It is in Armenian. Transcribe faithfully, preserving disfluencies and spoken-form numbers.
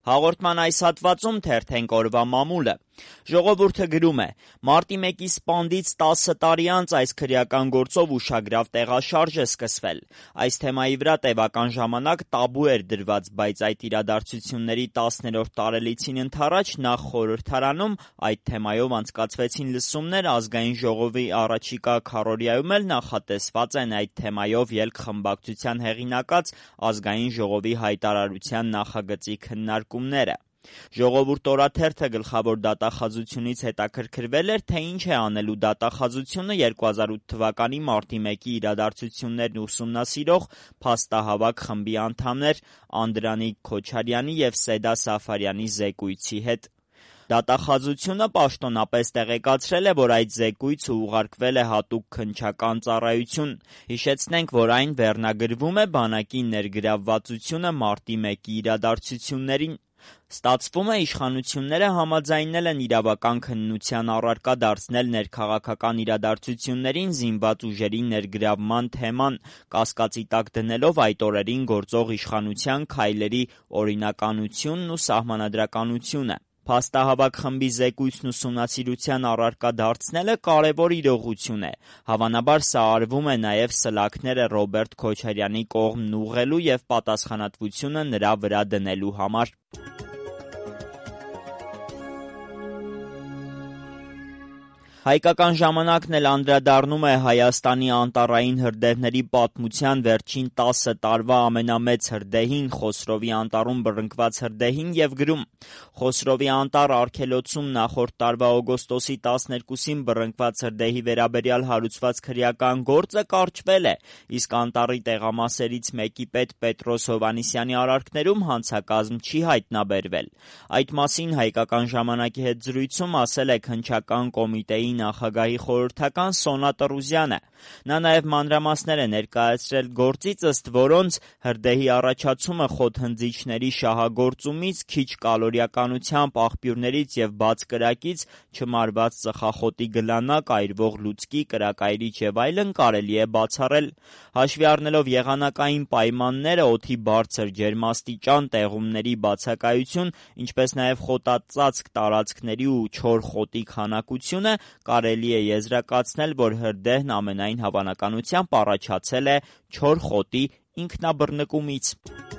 Հաղորդման այս հատվածում թերթենք օրվա մամուլը։ Ժողովուրդը գրում է. Մարտի մեկի սպանդից տասը տարի անց այս քրեական գործով ուշագրավ տեղաշարժ է սկսվել։ Այս թեմայի վրա տևական ժամանակ տաբու էր դրված, բայց այդ իրադարձությունների տասներորդ տարելիցին ընդառաջ նախ խորհրդարանում այդ թեմայով անցկացվեցին լսումներ, ազգային ժողովի առաջիկա քառորյայում էլ նախատեսված են այդ թեմայով ելք խմբակցության հեղինակած ազգային ժողովի հայտարարության նախագծի քննարկումները։ Ժողովուրդ օրաթերթը գլխավոր դատախազությունից հետաքրքրվել էր, թե ինչ է անելու դատախազությունը երկու հազար ութ թվականի մարտի մեկի իրադարձություններն ուսումնասիրող փաստահավաք խմբի անդամներ Անդրանիկ Քոչարյանի և Սեդա Սաֆարյանի զեկույցի հետ։ Դատախազությունը պաշտոնապես տեղեկացրել է, որ այդ զեկույցը ուղարկվել է հատուկ քննչական ծառայություն։ Հիշեցնենք, որ այն վերնագրվում է բանակի ներգրավվածությունը մարտի մեկի իրադարձություններին։ Ստացվում է, իշխանությունները համաձայնել են իրավական քննության առարկա դարձնել ներքաղաքական իրադարձություններին զինված ուժերի ներգրավման թեման, կասկածի տակ դնելով այդ օրերին գործող իշխանության քայլերի օրինականությունն ու սահմանադրականությունը։ Փաստահավաք խմբի զեկույցն ուսումնասիրության առարկա դարձնելը կարևոր իրողություն է։ Հավանաբար սա արվում է նաև սլաքները Ռոբերտ Քոչարյանի կողմն ուղղելու և պատասխանատվությունը նրա վրա դնելու համար։ Հայկական ժամանակն էլ անդրադառնում է Հայաստանի անտառային հրդեհների պատմության վերջին տասը տարվա ամենամեծ հրդեհին՝ Խոսրովի անտառում բռնկված հրդեհին և գրում. Խոսրովի անտառ արգելոցում նախորդ տարվա օգոստոսի տասներկուսին բռնկված հրդեհի վերաբերյալ հարուցված քրեական գործը կարճվել է, իսկ անտառի տեղամասերից մեկի պետ Պետրոս Հովհաննիսյանի արարքներում հանցակազմ չի հայտնաբերվել։ Այդ մասին Հայկական ժամանակի հետ զրույցում ասել է քննչական կոմիտեի նախագահի խորհրդական Սոնա Տրուզյանը։ Նա նաև մանրամասներ է ներկայացրել գործից, ըստ որոնց հրդեհի առաջացումը խոթհնձիչների շահագործումից, քիչ կալորիականությամբ աղբյուրներից և բաց կրակից, չմարված ծխախոտի գլանակ, այրվող լուցկի, կրակայրիչ և այլն կարելի է բացառել։ Հաշվի առնելով եղանակային պայմանները, օդի բարձր ջերմաստիճան, տեղումների բացակայություն, ինչպես նաև խոտածածկ տարածքների ու չոր խոտի քանակությունը, կարելի է եզրակացնել, որ հրդեհն ամենայն հավանականությամբ առաջացել է չոր խոտի ինքնաբռնկումից։